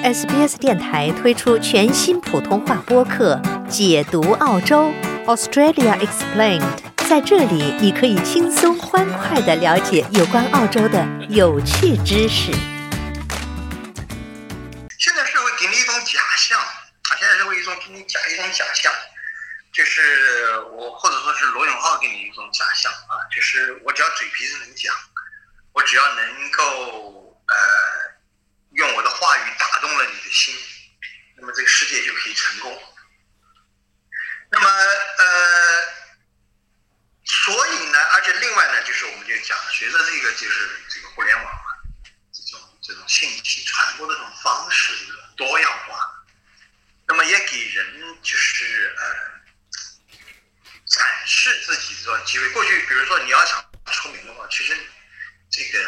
SBS 电台推出全新普通话播客《解读澳洲 Australia Explained》。在这里，你可以轻松欢快地了解有关澳洲的有趣知识。 现在社会给你一种假象现在社会给你一种假象，就是我或者说是罗永浩给你一种假象就是我只要嘴皮子能讲，我只要能够用我的话语打动了你的心，那么这个世界就可以成功。那么所以呢，而且另外呢，就是我们就讲，随着这个互联网这种信息传播的这种方式多样化，那么也给人就是展示自己这种机会。过去比如说你要想出名的话，其实这个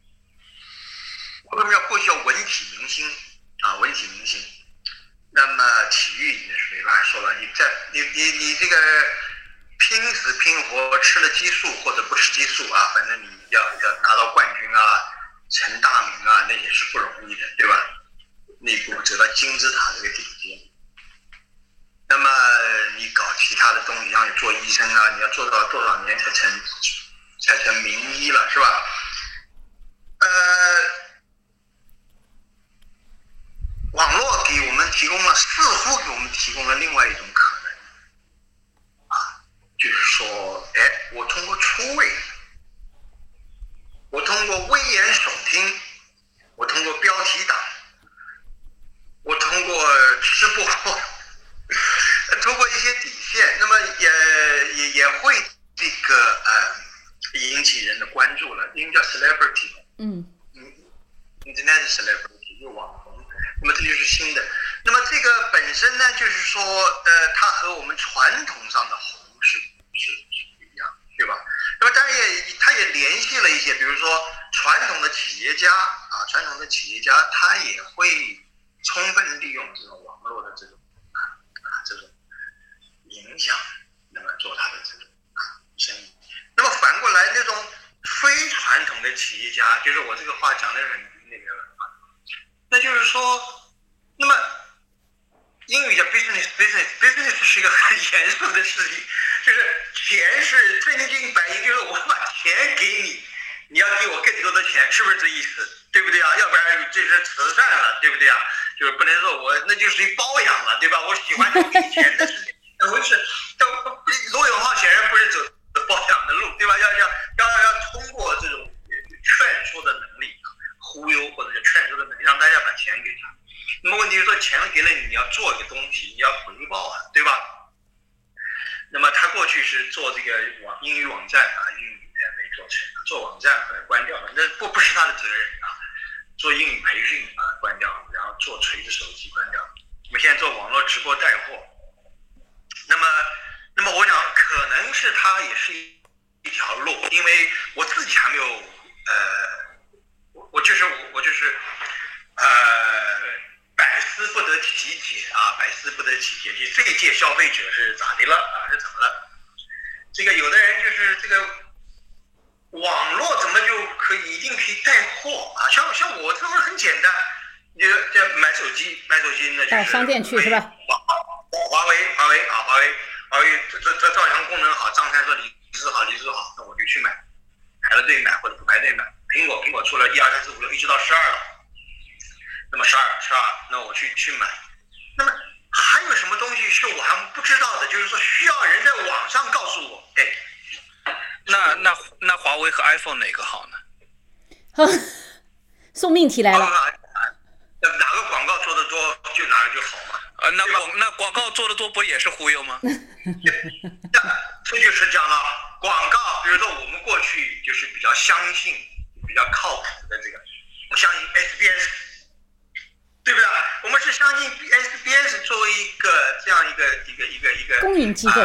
为什么要过去叫文体明星文体明星？那么体育那是没办法说了，你这个拼死拼活吃了激素或者不吃激素反正你要拿到冠军成大名那也是不容易的，对吧？你不走到金字塔这个顶尖，那么你搞其他的东西，像你做医生你要做到多少年才成名医了，是吧？网络似乎给我们提供了另外一种可能就是说我通过出位，我通过危言耸听，我通过标题党，我通过吃播通过一些底线，那么也会这个引起人的关注了，因为叫 celebrity internet celebrity 就网红，那么这就是新的。那么这个本身呢，就是说它和我们传统上的红是不一样，对吧？那么当然它也联系了一些，比如说传统的企业家他也会充分利用这种网络的这种影响，那么做他的这种生意。那么反过来那种非传统的企业家，就是我这个话讲的很那就是说，那么英语叫 business 是一个很严肃的事情，就是钱是真金白银，就是我把钱给你，你要给我更多的钱，是不是这意思？对不对要不然这是慈善了，对不对就是不能说那就是一包养了，对吧？我喜欢给钱的事情，罗永浩显然不是走包养的路，对吧？要通过这种劝说的能力，忽悠或者是劝说的能力，让大家把钱给他。那么问题是说，钱给了你，你要做一个东西，你要回报对吧？那么他过去是做这个英语网站英语没做成，做网站后来关掉了，那不是他的责任做英语培训关掉了，然后做锤子手机关掉了。我们现在做网络直播带货，那么我想可能是它也是一条路，因为我自己还没有我就是百思不得其解百思不得其解，这一届消费者是咋的了是怎么了？这个有的人就是这个网络怎么就一定可以带货像我这会很简单，你就买手机呢，就是到商店去是吧？ 华为这照相功能好，张三说李子好，那我就去买，排了队买或者不排队买。苹果出了1、2、3、4、5、6，一直到12了。那么12，那我去买。那么还有什么东西是我还不知道的？就是说需要人在网上告诉我。 那华为和 iPhone 哪个好呢？ 送命题来了。 哪个广告做得多就哪个就好嘛？ 那广告做得多不也是忽悠吗？ 这就是讲了广告，比如说我们过去就是比较相信、比较靠谱的这个，我相信 SBS， 对不对？我们是相信 SBS 作为一个这样一个公营机构，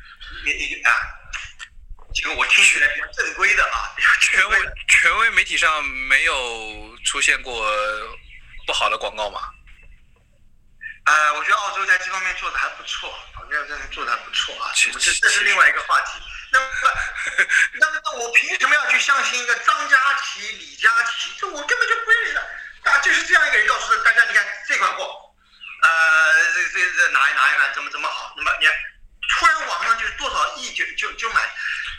这个我听起来比较正规的权威媒体上没有出现过不好的广告吗？ 我觉得澳洲在这方面做的还不错，其实这是另外一个话题。那么我凭什么要去相信一个张家琪、李佳琦？这我根本就不认识的。就是这样一个人告诉大家，你看这怎么好，那么你看突然网上就是多少亿就买，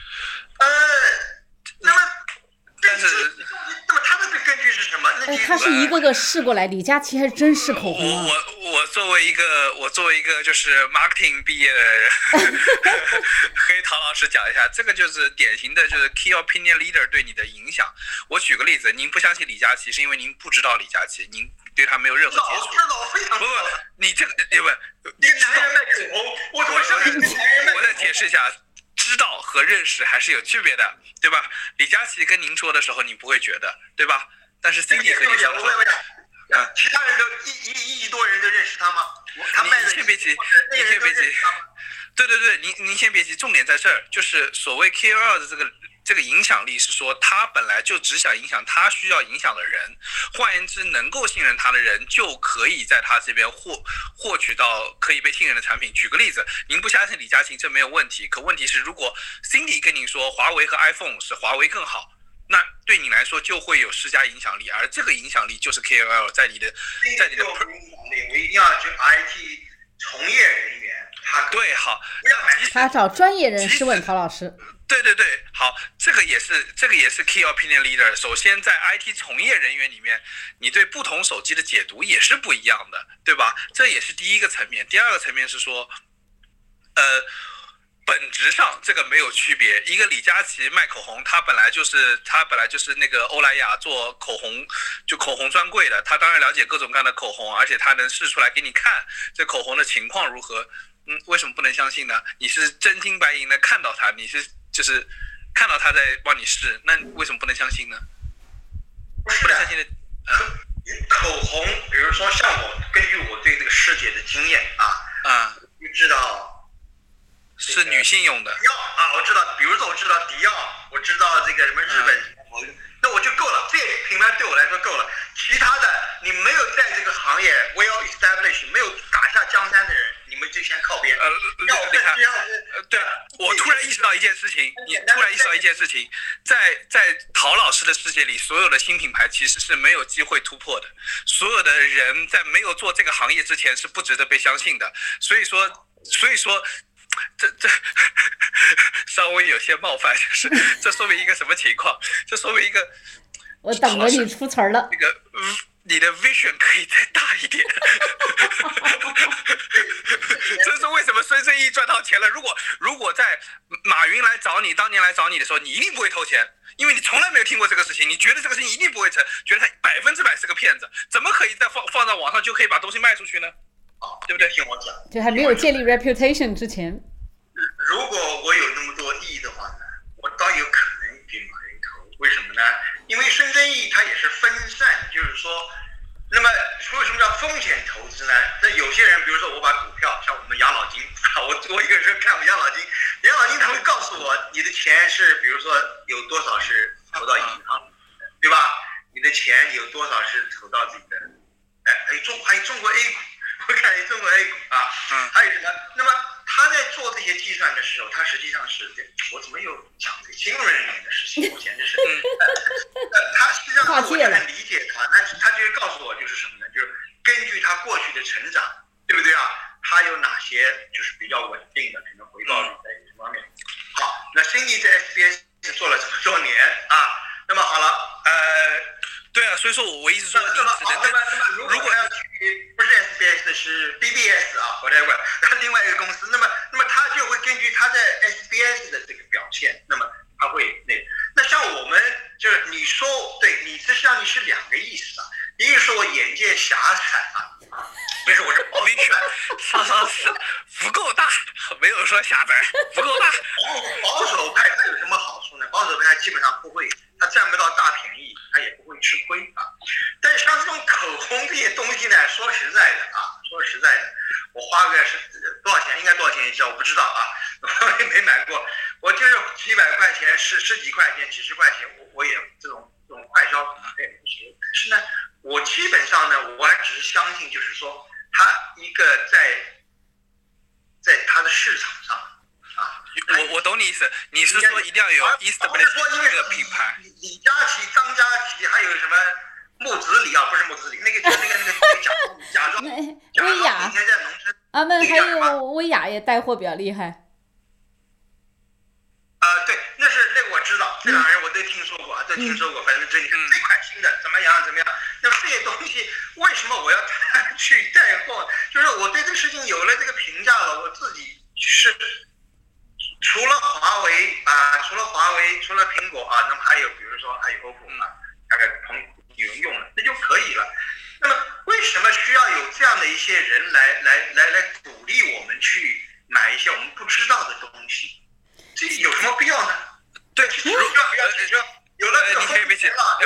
那么但是那么他的根据是什么？那他是一个个试过来，李佳琦还真是口红啊。 我作为一个就是 marketing 毕业的人，和陶老师讲一下，这个就是典型的就是 key opinion leader 对你的影响。我举个例子，您不相信李佳琦，是因为您不知道李佳琦，您对他没有任何接触。 知道，我非常不，你这个不， 一个男人卖口红，我怎么相信男人卖口红？ 我再解释一下。知道和认识还是有区别的，对吧？李佳琦跟您说的时候，你不会觉得，对吧？但是 Cindy 和你说的时候， 其他人都一亿多人都认识他吗？他卖的， 您先别急，对，您先别急，重点在这儿，就是所谓 KOL 的这个影响力是说，他本来就只想影响他需要影响的人，换言之，能够信任他的人就可以在他这边获取到可以被信任的产品。举个例子，您不相信李佳琦，这没有问题。可问题是，如果 Cindy 跟您说华为和 iPhone 是华为更好，那对你来说就会有施加影响力，而这个影响力就是 KOL 在你的影响力，我一定要去 IT 从业人员。 对，好， 他找专业人士问陶老师。 对，好，这个也是 key opinion leader。首先，在 IT 从业人员里面，你对不同手机的解读也是不一样的，对吧？这也是第一个层面。第二个层面是说，本质上这个没有区别。一个李佳琦卖口红，他本来就是那个欧莱雅做口红专柜的，他当然了解各种各样的口红，而且他能试出来给你看这口红的情况如何。为什么不能相信呢？你是真金白银的看到他，你是就是看到他在帮你试，那为什么不能相信呢？ 不能相信的，口红，比如说像我根据我对这个世界的经验就知道是女性用的。 迪奥我知道，比如说我知道迪奥，我知道这个什么日本那我就够了，这些品牌对我来说够了。其他的你没有在这个行业 well established， 没有打下江山的人，你们就先靠边。 对，我突然意识到一件事情，在陶老师的世界里，所有的新品牌其实是没有机会突破的。所有的人在没有做这个行业之前是不值得被相信的。所以说。这稍微有些冒犯，就是这说明一个什么情况？这说明一个， 我等着你出词儿了。 那个，你的 vision 可以再大一点。这是为什么孙正义赚到钱了？如果在马云当年来找你的时候，你一定不会投钱，因为你从来没有听过这个事情，你觉得这个事情一定不会成，觉得他100%是个骗子，怎么可以再放到网上就可以把东西卖出去呢？对不对？ 听我讲， 就还没有建立 reputation 之前， 如果我有那么多亿的话呢，我倒有可能给马云投。为什么呢？因为孙正义他也是分散，就是说，那么为什么叫风险投资呢？那有些人，比如说我把股票，像我们养老金，我有时候看我养老金他会告诉我，你的钱是，比如说有多少是投到银行，对吧？你的钱有多少是投到自己的，还有中国 A 股。我看中国 A 股还有什么？那么他在做这些计算的时候，他实际上是，我怎么又讲这个金融人员的事情？我简直是，他实际上我就很理解他，他就是告诉我就是什么呢？就是根据他过去的成长，对不对啊？他有哪些就是比较稳定的，可能回报率在这方面。好，那 Cindy 在 SBS 做了这么多年那么好了， 对啊，所以说我意思说，你只能如果要去不是 SBS 是 BBS whatever， 然后另外一个公司，那么他就会根据他在 SBS 的这个表现，那么他会那像我们就是你说对，你实际上你是两个意思一个是我眼界狭窄比如说我是保是不够大，没有说狭窄，不够大。 保守派他有什么好处呢？保守派他基本上不会，他占不到大便宜，他也不会吃亏但是像这种口红这些东西呢，说实在的，我花个多少钱，应该多少钱一支我不知道我也没买过，我就是几百块钱、十几块钱、几十块钱，我也这种快消品也不行。是呢，我基本上呢，我还只是相信，就是说，他一个在他的市场上我懂你意思，你是说一定要有 established 这个品牌。 李佳琦、张佳琦，还有什么木子李不是木子李，那个假装每天在农村阿闷还有薇娅也带货比较厉害。 对，那个我知道，这两个人我都听说过，反正这里这款新的怎么样？那么这些东西为什么我要去带货？就是我对这个事情有了这个评价了，我自己是除了华为，除了苹果那么还有比如说还有 OPPO 大概有人用了，那就可以了。那么为什么需要有这样的一些人来鼓励我们去买一些我们不知道的东西？这有什么必要呢？对，不要有了这个你可以别解，对，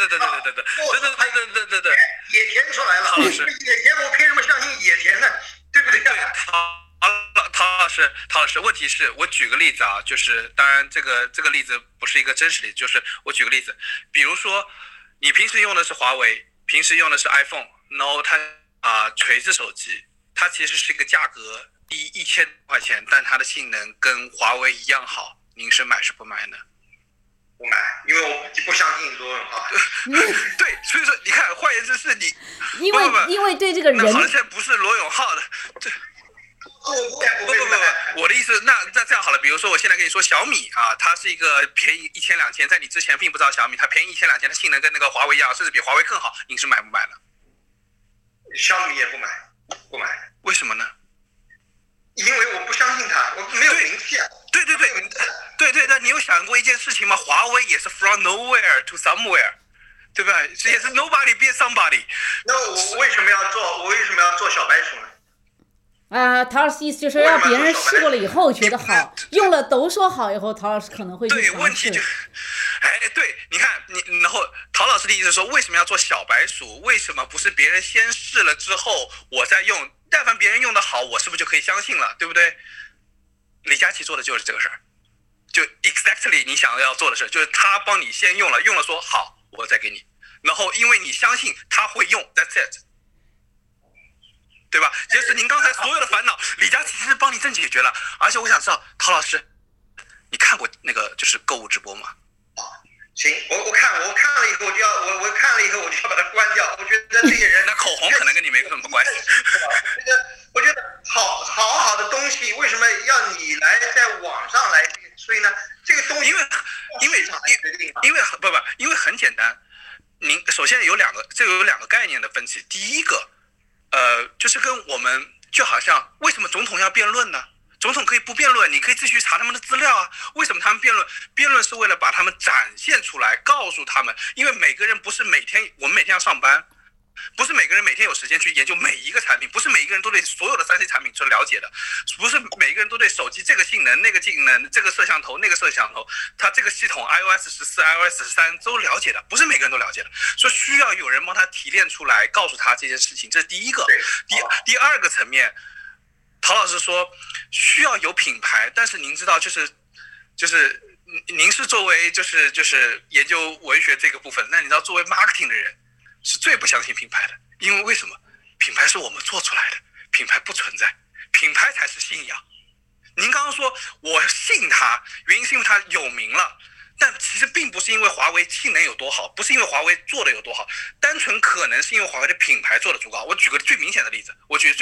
野田出来了，野田我凭什么相信野田呢？对不对？ 对，陶老师，问题是我举个例子啊，就是当然这个例子不是一个真实例子，就是我举个例子，比如说你平时用的是华为，平时用的是 iPhone， 然后它锤子手机，它其实是一个价格低1000块钱，但它的性能跟华为一样好，您是买是不买呢？ 不买，因为我不相信罗永浩。 对，所以说你看，换言之是你， 因为对这个人， 那好像现在不是罗永浩的，对。不，我的意思，那这样好了，比如说我现在跟你说小米它是一个便宜1000、2000，在你之前并不知道小米，它便宜1000、2000，它性能跟那个华为一样，甚至比华为更好，您是买不买呢？ 小米也不买， 为什么呢？ 因为我不相信它，我没有名气啊。 对，那你有想过一件事情吗？华为也是 from nowhere to somewhere， 对吧？这也是 nobody be somebody。 那我为什么要做小白鼠呢？ 陶老师意思就是让别人试过了以后觉得好，用了都说好以后，陶老师可能会去尝试。 对，问题就，对，你看然后陶老师的意思是说，为什么要做小白鼠？为什么不是别人先试了之后我再用？但凡别人用的好，我是不是就可以相信了？对不对？李佳琦做的就是这个事儿，就 exactly 你想要做的事，就是他帮你先用了说好，我再给你，然后因为你相信他会用 ，that's it。对吧？就是您刚才所有的烦恼，李佳琦是帮你正解决了。而且我想知道，陶老师，你看过那个就是购物直播吗？ 行，我看了以后我看了以后我就要把它关掉。我觉得这些人那口红可能跟你没什么关系。 我觉得好的东西，为什么要你来在网上来吹呢？这个东西因为很简单。您首先有两个概念的分歧。第一个。 就是跟我们就好像为什么总统要辩论呢？总统可以不辩论，你可以自己去查他们的资料啊。为什么他们辩论？辩论是为了把他们展现出来，告诉他们，因为每个人不是我们每天要上班，不是每个人每天有时间去研究每一个产品，不是每一个人都对所有的3C 产品是了解的，不是每个人都对手机这个性能、那个性能、这个摄像头、那个摄像头，它这个系统 iOS 14、iOS 13都了解的，不是每个人都了解的，所以需要有人帮他提炼出来，告诉他这件事情，这是第一个。第二个层面，陶老师说需要有品牌，但是您知道就是您是作为就是研究文学这个部分，那你知道作为 marketing 的人。是最不相信品牌的，因为为什么？品牌是我们做出来的，品牌不存在，品牌才是信仰。您刚刚说我信它，原因是因为它有名了，但其实并不是因为华为性能有多好，不是因为华为做的有多好，单纯可能是因为华为的品牌做的足够好。我举个最明显的例子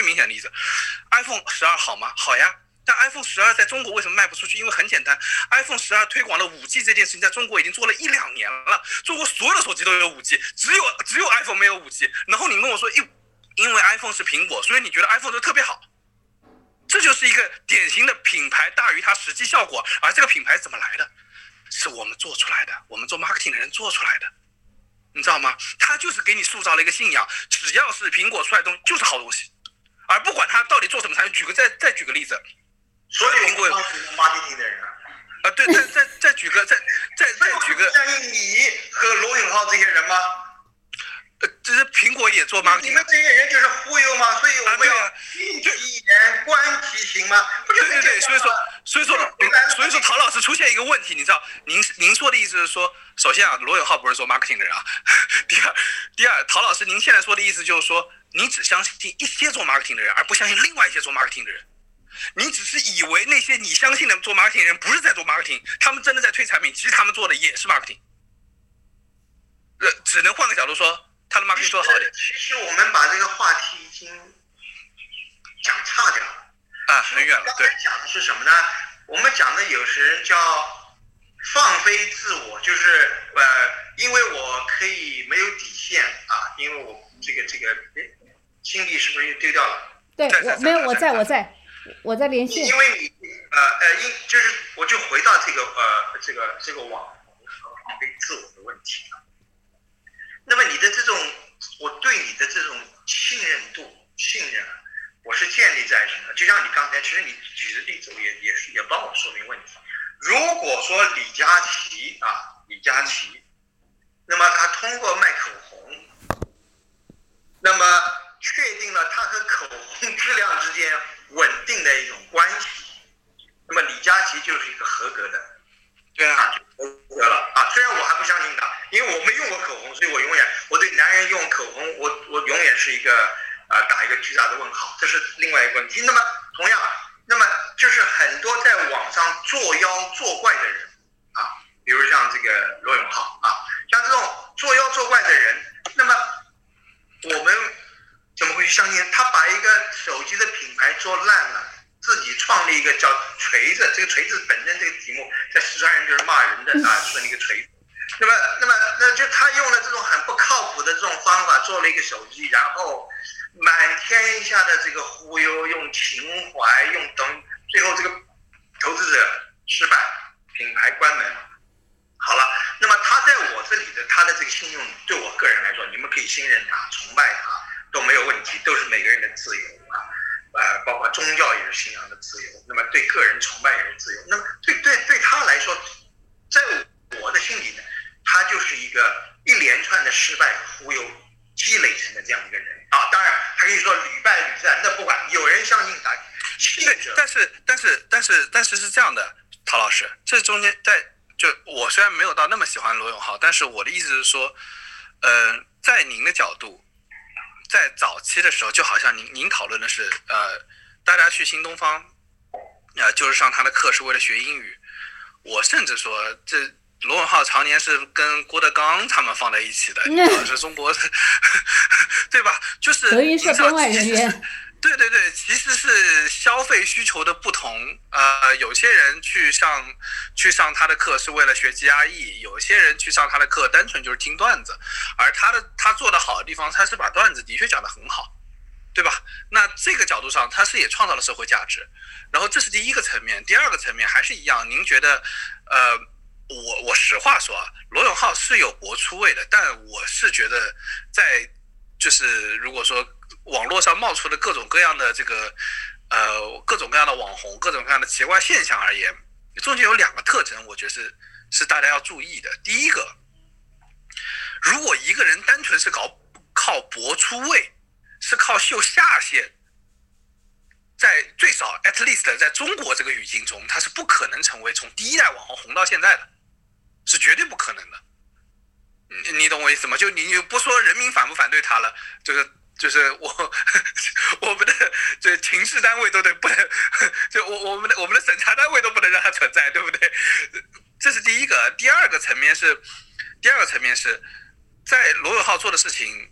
，iPhone 12好吗？好呀。但 iPhone 12在中国为什么卖不出去？因为很简单 ，iPhone 12推广了 5G 这件事情，在中国已经做了1-2年了。中国所有的手机都有 5G， 只有 iPhone 没有 5G。然后你跟我说，因为 iPhone 是苹果，所以你觉得 iPhone 就特别好。这就是一个典型的品牌大于它实际效果。而这个品牌怎么来的？是我们做出来的，我们做 marketing 的人做出来的，你知道吗？它就是给你塑造了一个信仰，只要是苹果出来的东西就是好东西，而不管它到底做什么产品。再举个例子。 所以我当时是 marketing 的人对，再举个， 相信你和罗永浩这些人吗？ 这是苹果也做 marketing。 你们这些人就是忽悠吗？所以我们要听其言观其行吗？ 对，所以说陶老师出现一个问题，你知道，您说的意思是说，首先罗永浩不是做 marketing 的人啊。第二，陶老师您现在说的意思就是说，你只相信一些做 marketing 的人，而不相信另外一些做 marketing 的人。你只是以为那些你相信的做 marketing 的人不是在做 marketing， 他们真的在推产品，其实他们做的也是 marketing。只能换个角度说，他的 marketing 做得好一点。 其实我们把这个话题已经讲岔刚才讲的是什么呢？我们讲的有些人叫放飞自我，就是因为我可以没有底线啊，因为我这个，心地是不是又丢掉了？ 对，我没有，我在连线。 因为你就是我就回到这个网红和放飞自我的问题了。那么你的这种，我对你的这种信任，我是建立在什么？就像你刚才，其实你举的例子也帮我说明问题。如果说李佳琦，那么他通过卖口红，那么确定了他和口红质量之间稳定的一种关系，那么李佳琦就是一个合格的。 对啊， 合格了啊！虽然我还不相信他，因为我没用过口红，所以我对男人用口红，我永远是一个打一个巨大的问号，这是另外一个问题。那么同样，那么就是很多在网上作妖作怪的人啊，比如像这个罗永浩啊，像这种作妖作怪的人，那么我们怎么会去相信他把一个手机的品牌做烂了？自己创立一个叫锤子，这个锤子本身这个题目在四川人就是骂人的啊，说那个锤子。那就他用了这种很不靠谱的这种方法做了一个手机，然后满天下的这个忽悠，用情怀，最后这个投资者失败，品牌关门。好了，那么他在我这里的他的这个信用，对我个人来说，你们可以信任他、崇拜他都没有问题，都是每个人的自由啊。包括宗教也是信仰的自由，那么对个人崇拜也是自由。那么对他来说，在我的心里呢，他就是一个一连串的失败和忽悠积累成的这样一个人啊。当然，他可以说屡败屡战，那不管，有人相信他， 对，但是是这样的，陶老师，这中间就我虽然没有到那么喜欢罗永浩，但是我的意思是说，在您的角度。在早期的时候，就好像您讨论的是，大家去新东方，就是上他的课是为了学英语。我甚至说，这罗永浩常年是跟郭德纲他们放在一起的，是中国，对吧？就是德云社编外人员。 对，其实是消费需求的不同。有些人去上他的课是为了学 GRE， 有些人去上他的课单纯就是听段子。而他做的好的地方，他是把段子的确讲得很好，对吧？那这个角度上，他是也创造了社会价值。然后这是第一个层面，第二个层面还是一样。您觉得，我实话说啊，罗永浩是有博出位的，但我是觉得就是如果说网络上冒出的各种各样的各种各样的网红，各种各样的奇怪现象而言，中间有两个特征，我觉得是大家要注意的。第一个，如果一个人单纯是靠博出位，是靠秀下限，在最少 at least 在中国这个语境中，他是不可能成为从第一代网红红到现在的，是绝对不可能的。你懂我意思吗？就你不说人民反不反对他了，就是我们的这情治单位都得不能，就我们的审查单位都不能让它存在，对不对？这是第一个。第二个层面是，在罗永浩做的事情，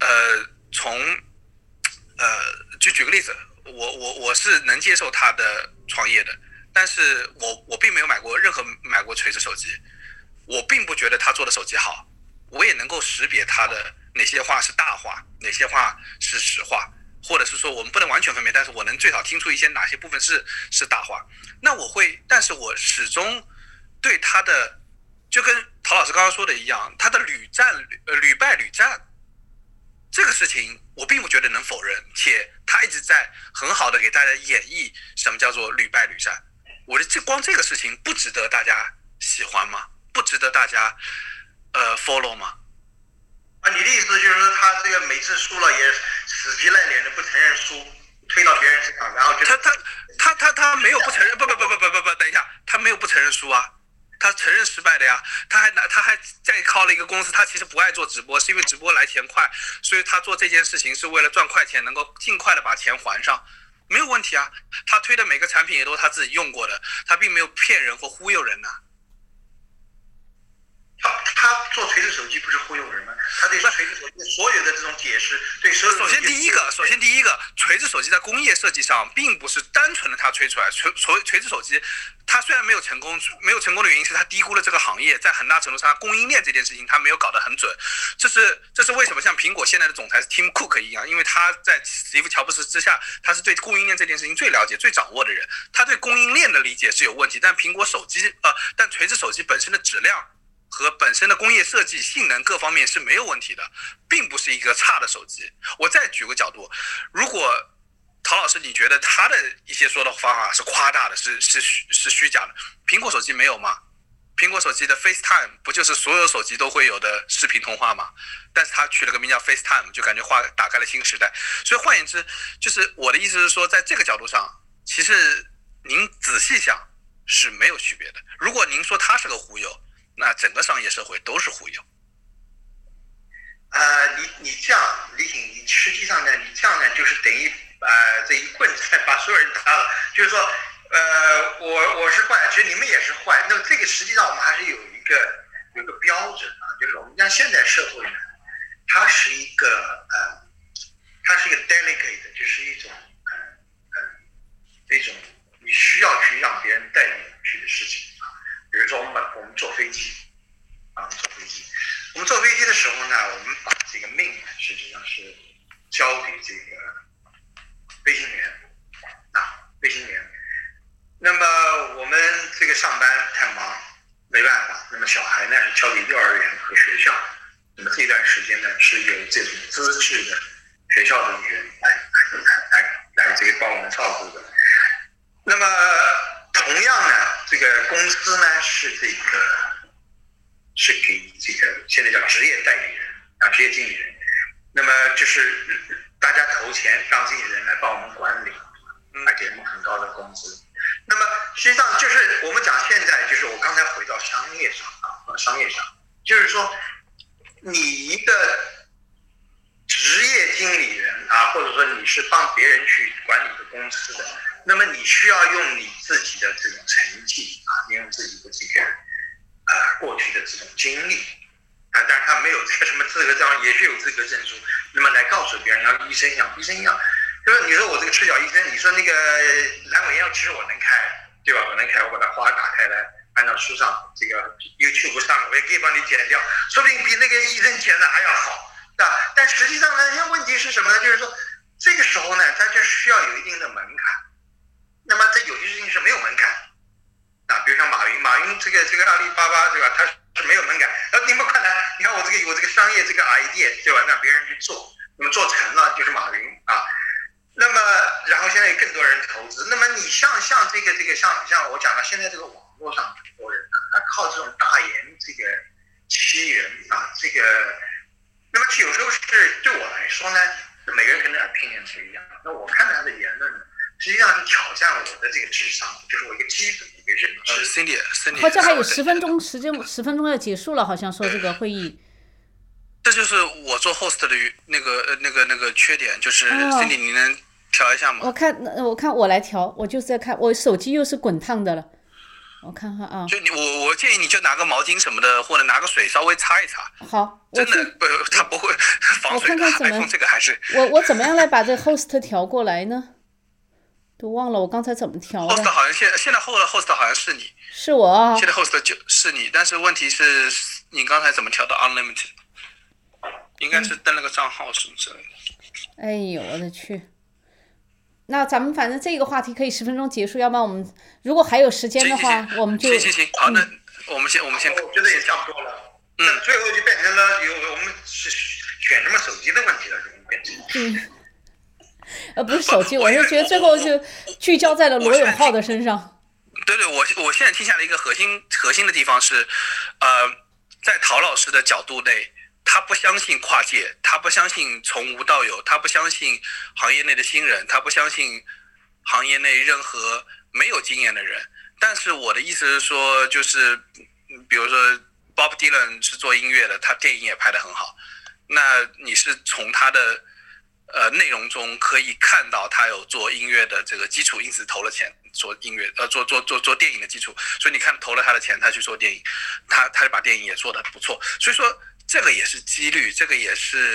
举个例子，我是能接受他的创业的，但是我并没有买过锤子手机，我并不觉得他做的手机好。我也能够识别他的哪些话是大话，哪些话是实话，或者是说我们不能完全分别，但是我能最少听出一些哪些部分是大话。那但是我始终对他的，就跟陶老师刚刚说的一样，他的屡败屡战这个事情，我并不觉得能否认，且他一直在很好的给大家演绎什么叫做屡败屡战。我的光这个事情不值得大家喜欢吗？不值得大家follow 吗？ 你的意思就是说他这个每次输了也死皮赖脸的不承认输，推到别人身上，然后就他没有不承认，不，等一下，他没有不承认输啊，他承认失败的呀，他还再靠了一个公司，他其实不爱做直播，是因为直播来钱快，所以他做这件事情是为了赚快钱，能够尽快的把钱还上，没有问题啊。他推的每个产品也都是他自己用过的，他并没有骗人或忽悠人呐。 他做锤子手机不是忽悠人吗？他对锤子手机所有的这种解释，对首先第一个，锤锤子手机在工业设计上并不是单纯的它吹出来，锤子手机它虽然没有成功的原因是它低估了这个行业，在很大程度上供应链这件事情它没有搞得很准，这是为什么像苹果现在的总裁是 Tim Cook 一样，因为他在史蒂夫乔布斯之下，他是对供应链这件事情最了解最掌握的人，他对供应链的理解是有问题，但苹果手机但锤子手机本身的质量和本身的工业设计性能各方面是没有问题的，并不是一个差的手机。我再举个角度，如果陶老师你觉得他的一些说的方法是夸大的，是虚假的，苹果手机没有吗？苹果手机的 FaceTime 不就是所有手机都会有的视频通话吗？但是他取了个名叫 FaceTime， 就感觉打开了新时代。所以换言之，就是我的意思是说，在这个角度上，其实您仔细想是没有区别的。如果您说他是个忽悠，那整个商业社会都是忽悠。 你这样，李挺，你实际上呢，你这样呢，就是等于这一棍子把所有人打了。就是说，我是坏，其实你们也是坏。那么这个实际上我们还是有一个标准啊，就是我们讲现代社会呢，它是一个 delicate， 就是一种这种你需要去让别人带你去的事情啊。比如说我们坐飞机啊，我们坐飞机的时候呢，我们把这个命呢，实际上是交给这个飞行员。那么我们这个上班太忙，没办法。那么小孩呢是交给幼儿园和学校。那么这段时间呢是由这种资质的学校的人来这个帮我们照顾的。那么同样呢，这个公司呢是给这个现在叫职业代理人啊，职业经理人。那么就是大家投钱让这些人来帮我们管理，而且很高的工资。那么实际上就是我们讲现在就是我刚才回到商业上，就是说你一个职业经理人啊，或者说你是帮别人去管理一个公司的，那么你需要用你自己的这种成绩啊，用自己的这个过去的这种经历啊，当然他没有这个什么资格证，也是有资格证书，那么来告诉别人，像医生一样，就是你说我这个赤脚医生，你说那个阑尾药，其实我能开，对吧？我能开，我把它花打开来，按照书上这个 YouTube 上，我也可以帮你剪掉，说不定比那个医生剪的还要好，对吧？但实际上呢，现在问题是什么呢？就是说这个时候呢，它就需要有一定的门槛。那么在有些事情是没有门槛啊，比如像马云这个阿里巴巴，对吧？它是没有门槛。你们看来，你看我这个商业这个 idea， 对吧？让别人去做，那么做成了就是马云啊。那么，然后现在有更多人投资。那么你像这个像我讲的，现在这个网络上很多人，他靠这种大言这个欺人啊，这个，那么有时候是对我来说呢，每个人可能 opinion 不一样。那我看他的言论，实际上是挑战我的这个智商，就是我一个基本的一个认知。 Cindy， 好像还有10分钟时间，10分钟要结束了，好像说这个会议。 这就是我做 host 的那个缺点，就是 Cindy， 你能调一下吗？ 我看我来调，我就是在看，我手机又是滚烫的了，我看看啊。 就我建议你就拿个毛巾什么的，或者拿个水稍微擦一擦。 好， 真的不，它不会防水的。iPhone 这个还是我怎么样来把这 host 调过来呢？都忘了我刚才怎么调的。 host 好像现在host 好像是你。 是我啊。 现在 host 就是你，但是问题是你刚才怎么调到 unlimited？应该是登了个账号什么之类的。 哎呦我的去！那咱们反正这个话题可以10分钟结束，要不然我们如果还有时间的话，我们就行。好，那我们先，我觉得也差不多了。最后就变成了我们是选什么手机的问题了，就变成。 不是手机，我是觉得最后就聚焦在了罗永浩的身上。 对，我现在听下来一个核心的地方是，在陶老师的角度内。他不相信跨界，他不相信从无到有，他不相信行业内的新人，他不相信行业内任何没有经验的人。但是我的意思是说，就是比如说 Bob Dylan 是做音乐的，他电影也拍得很好，那你是从他的内容中可以看到他有做音乐的这个基础，因此投了钱做音乐，做电影的基础，所以你看投了他的钱，他去做电影，他就把电影也做得不错，所以说。这个也是几率，这个也是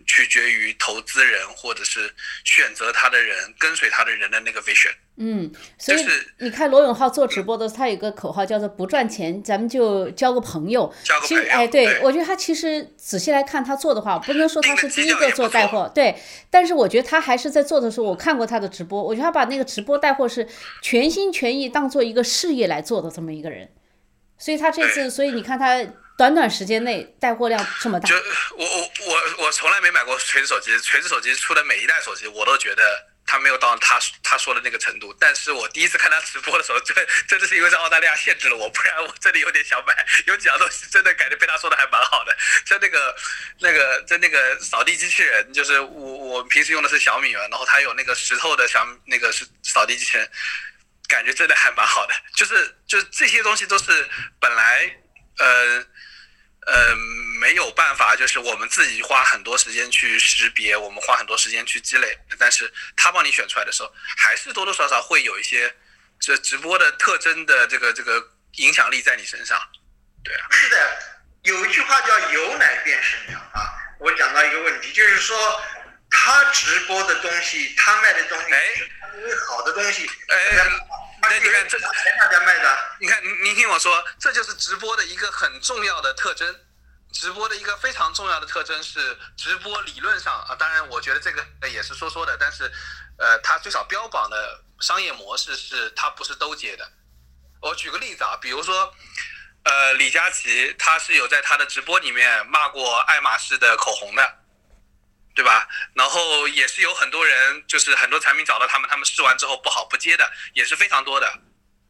取决于投资人或者是选择他的人、跟随他的人的那个 vision。 所以你看罗永浩做直播的时候，他有个口号叫做不赚钱咱们就交个朋友。其实对，我觉得他其实仔细来看他做的话，不能说他是第一个做带货，对，但是我觉得他还是在做的时候，我看过他的直播，我觉得他把那个直播带货是全心全意当做一个事业来做的这么一个人。所以他这次，所以你看他短短时间内带货量这么大。 就我从来没买过锤子手机，锤子手机出的每一代手机，我都觉得他没有到他说的那个程度。但是我第一次看他直播的时候，真的是因为在澳大利亚限制了我，不然我真的有点想买。有几样东西真的感觉被他说的还蛮好的，像那个扫地机器人，就是我平时用的是小米嘛，然后他有那个石头的那个是扫地机器人。感觉真的还蛮好的，就是这些东西都是本来没有办法，就是我们自己花很多时间去识别，我们花很多时间去积累，但是他帮你选出来的时候，还是多多少少会有一些这直播的特征的这个影响力在你身上。对啊， 是的，有一句话叫有奶便是娘啊。我讲到一个问题，就是说他直播的东西，他卖的东西，好的东西， 那你看这大家卖的， 你看您听我说，这就是直播的一个很重要的特征。直播的一个非常重要的特征是，直播理论上啊，当然我觉得这个也是说的，但是它最少标榜的商业模式是它不是兜街的。我举个例子啊，比如说李佳琦他是有在他的直播里面骂过爱马仕的口红的，对吧？然后也是有很多人，就是很多产品找到他们试完之后不好不接的，也是非常多的。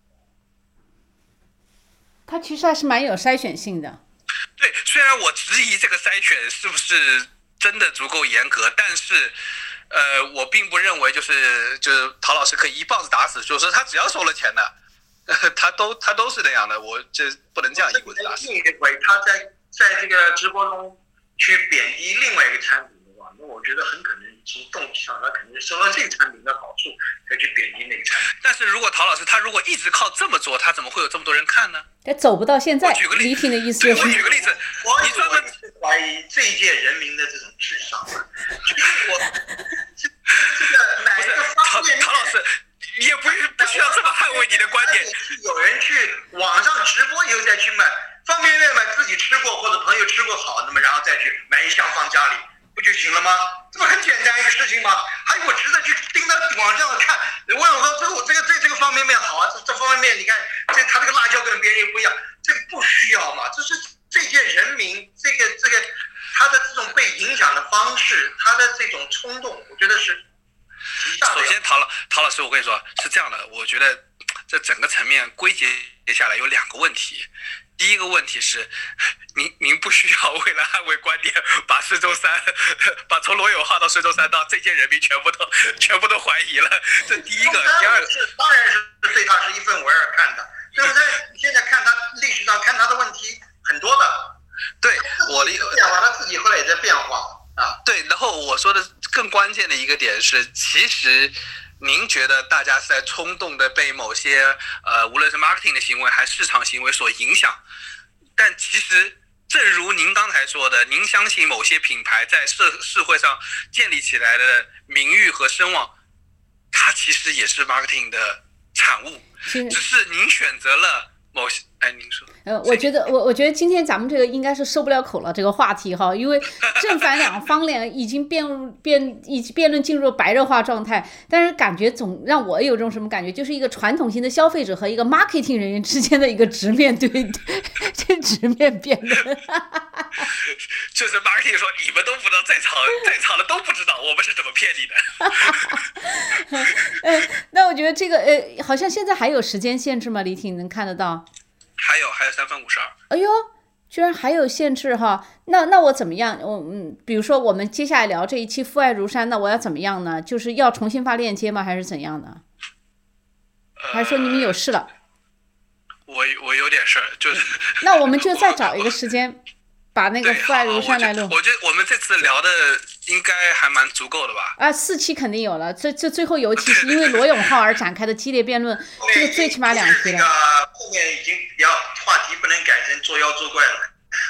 他其实还是蛮有筛选性的。 对，虽然我质疑这个筛选是不是真的足够严格，但是我并不认为就是陶老师可以一棒子打死，就是说他只要收了钱的，他都是那样的，我这不能这样一棍子打死。 另一回他在这个直播中去贬低另外一个产品的话，那我觉得很可能从动机上他肯定收到这个产品的好处才去贬低那个产品。 但是如果陶老师他如果一直靠这么做，他怎么会有这么多人看呢？ 他走不到现在。李挺的意思就是， 我举个例子，你专门怀疑这一届人民的这种智商啊，就是我这个哪一个方面， 陶老师你也不需要这么捍卫你的观点。 有人去网上直播以后再去买方便面，买自己吃过或者朋友吃过好，那么然后再去买一箱放家里，不就行了吗？这不很简单一个事情吗？还有我值得去盯到网上看，问我说这个方便面好啊，这方便面你看他这个辣椒跟别人又不一样，这个不需要嘛？这是这届人民这个他的这种被影响的方式，他的这种冲动，我觉得是。 首先陶老师，我跟你说是这样的，我觉得这整个层面归结下来有两个问题。第一个问题是，您不需要为了捍卫观点，把把从罗永浩到孙中山到这届人民全部都怀疑了。这第一个。第二个当然是对他是一分为二看的，对不对？你现在看他历史上看他的问题很多的。 对，我的变化，他自己后来也在变化啊。 对，然后我说的更关键的一个点是，其实您觉得大家是在冲动的被某些无论是 marketing 的行为还是市场行为所影响，但其实正如您刚才说的，您相信某些品牌在社会上建立起来的名誉和声望，它其实也是 marketing 的产物，只是您选择了某些。哎，您说。 我觉得今天咱们这个应该是收不了口了这个话题哈，因为正反两方已经辩论进入白热化状态，但是感觉总让我有种什么感觉，就是一个传统型的消费者和一个 marketing 人员之间的一个直面对这直面辩论。 就是 marketing 说你们都不知道，在场的都不知道我们是怎么骗你的。那我觉得这个好像现在还有时间限制吗？李挺能看得到？ 还有3分52。 哎呦，居然还有限制哈！那我怎么样？比如说我们接下来聊这一期父爱如山，那我要怎么样呢？就是要重新发链接吗？还是怎样的？还是说你们有事了？ 我有点事儿，就是。那我们就再找一个时间，把那个父爱如山来录。 我觉得我们这次聊的应该还蛮足够的吧 ？4期肯定有了，这最后有一期是因为罗永浩而展开的激烈辩论，这个最起码2期了。 后面已经话题不能改成作妖作怪了。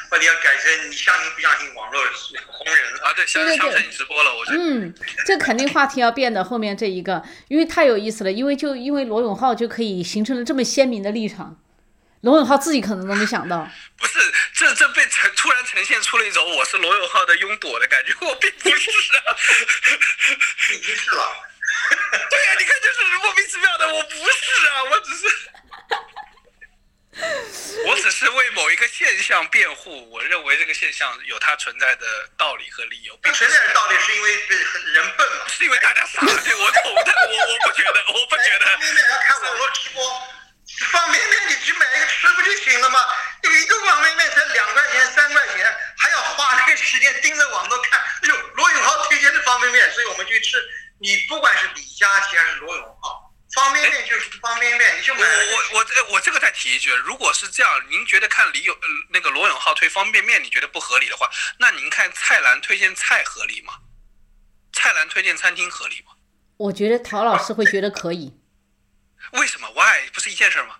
或者要改成你相信不相信网络红人啊？对，相信你直播了，我觉得。 这肯定话题要变的。后面这一个，因为太有意思了，因为罗永浩就可以形成了这么鲜明的立场。罗永浩自己可能都没想到， 不是这被突然呈现出了一种我是罗永浩的拥趸的感觉，我并不是啊， 你是了， 对呀，你看就是莫名其妙的，我不是啊，我只是为某一个现象辩护，我认为这个现象有它存在的道理和理由。 存在的道理是因为人笨嘛， 是因为大家傻，对我懂的，我不觉得。 要看网络直播。方便面你去买一个吃不就行了吗？有一个方便面才2块钱3块钱，还要花那个时间盯着网络看。罗永浩推荐的方便面，所以我们去吃。你不管是李佳琦还是罗永浩，方便面就是方便面，你就买。 我这个再提一句，如果是这样，您觉得看那个罗永浩推方便面，你觉得不合理的话，那您看蔡澜推荐菜合理吗？蔡澜推荐餐厅合理吗？ 我觉得陶老师会觉得可以。 为什么 ？Why 不是一件事吗？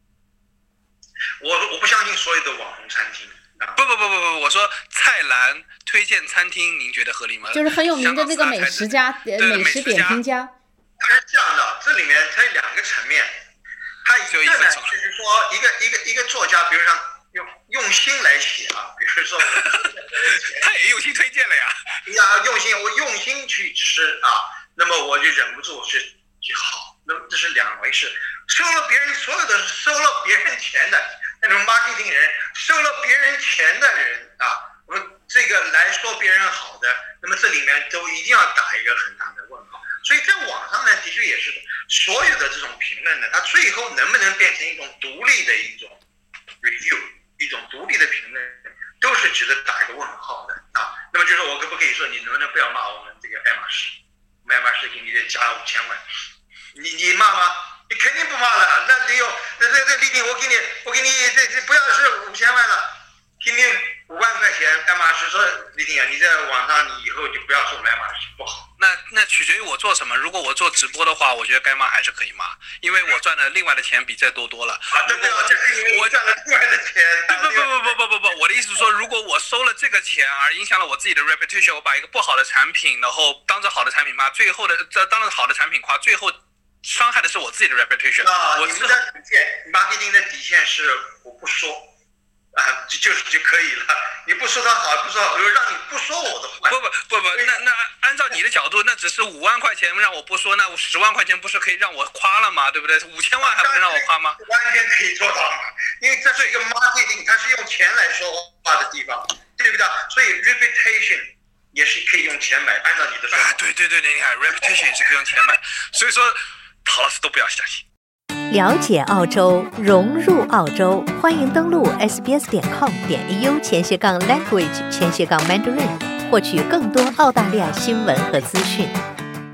我不相信所有的网红餐厅。 不，我说蔡澜推荐餐厅，您觉得合理吗？ 就是很有名的那个美食点评家。 它是这样的，这里面它有2个层面。它一个呢，就是说一个作家，比如像用心来写啊，比如说他也用心推荐了呀。 我用心去吃啊，那么我就忍不住去好。那么这是2回事，收了别人钱的那种 marketing 人，收了别人钱的人啊，我们这个来说别人好的，那么这里面都一定要打一个很大的问号。所以在网上呢，的确也是所有的这种评论呢，它最后能不能变成一种独立的一种 review， 一种独立的评论，都是值得打一个问号的啊。那么就是我可不可以说，你能不能不要骂我们这个爱马仕给你加5000万？你骂吗？你肯定不骂了。那李挺，我给你这不要是5000万了，给你5万块钱。爱马仕说李挺啊，你在网上你以后就不要说爱马仕不好。 那取决于我做什么。如果我做直播的话，我觉得该骂还是可以骂，因为我赚的另外的钱比这多了。 对，我赚了另外的钱。 不，我的意思是说，如果我收了这个钱而影响了我自己的 reputation， 我把一个不好的产品，然后当着好的产品骂，最后的当着好的产品夸，最后伤害的是我自己的 reputation。 你们的底线 marketing 的底线是我不说啊，就可以了。你不说他好，不说好，让你不说我的坏。 不，那按照你的角度，那只是5万块钱让我不说，那10万块钱不是可以让我夸了吗？对不对？5000万还不能让我夸吗？ 完全可以做到嘛，因为这是一个 marketing， 它是用钱来说话的地方，对不对？所以 reputation 也是可以用钱买，按照你的说法。 对，你看 reputation 也是可以用钱买，所以说陶老师都不要相信。 了解澳洲，融入澳洲，欢迎登录 sbs.com.au/language/mandarin，获取更多澳大利亚新闻和资讯。